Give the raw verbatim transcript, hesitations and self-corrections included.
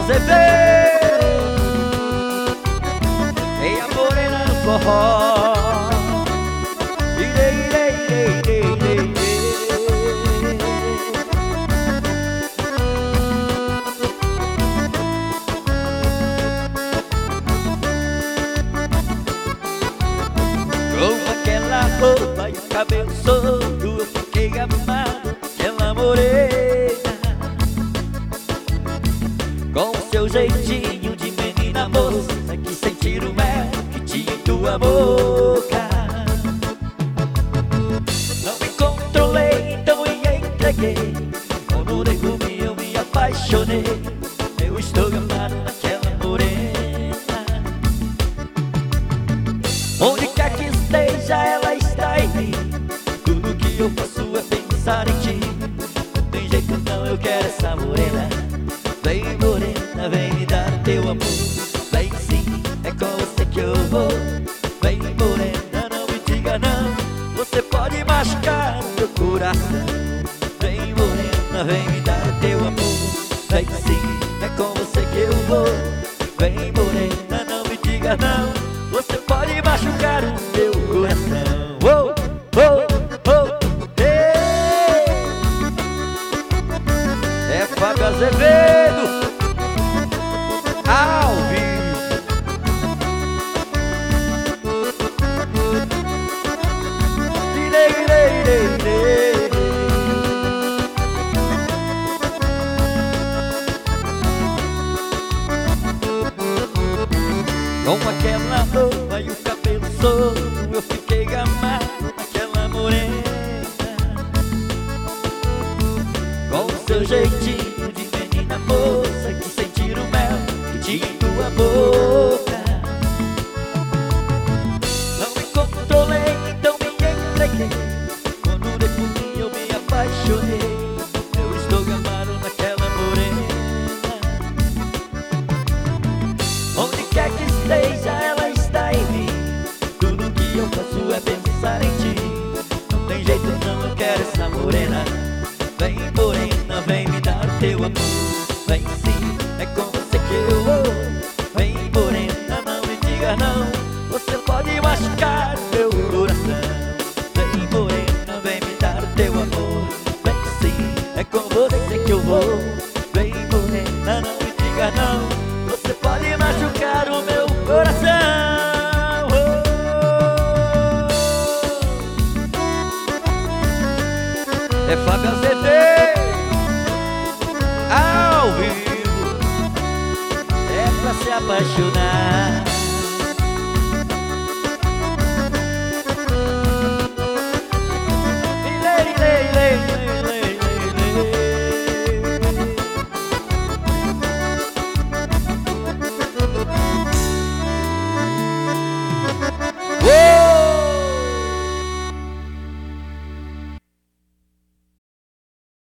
Azevedo e a morena no forró. Irei, irei, irei, irei, irei, irei. Com aquela roupa e o cabelo solto, eu fiquei amado pela morena. Com seu jeitinho de menina moça, que sentir o mel que tinha em tua boca. Não me controlei, então me entreguei. Como de comi eu me apaixonei. Eu estou amado naquela morena. Onde quer que esteja, ela está em mim. Tudo que eu faço é pensar em ti. Não tem jeito não, eu quero essa morena. Vem morena, vem me dar teu amor. Vem sim, é com você que eu vou. Vem morena, não me diga não. Você pode machucar o meu coração. Vem morena, vem me dar teu amor. Vem sim, é com você que eu vou. Vem morena, não me diga não. Você pode machucar o meu coração. Oh, oh, oh, hey. É Fábio Azevedo ao vivo. Irei, irei, irei, irei. Com aquela roupa e o cabelo solto, eu fiquei gamado naquela morena. Com seu jeitinho de menina moça, que sentir o mel que tinha em tua boca. Não me controlei, então me entreguei. Quando de por mim eu me apaixonei. Eu estou gamado naquela morena. Onde quer que esteja, ela está em mim. Tudo que eu faço é pensar em ti. Não tem jeito não, eu quero essa morena. Vem morena, vem me dar teu amor. Vem sim, é com você que eu vou. Vem morena, não me diga não. Você pode machucar o meu coração. Vem morena, vem me dar teu amor. Vem sim, é com você que eu vou. Vem morena, não me diga não. Você pode machucar o meu coração. Oh. É Fábio Azevedo ao vivo. É pra se apaixonar.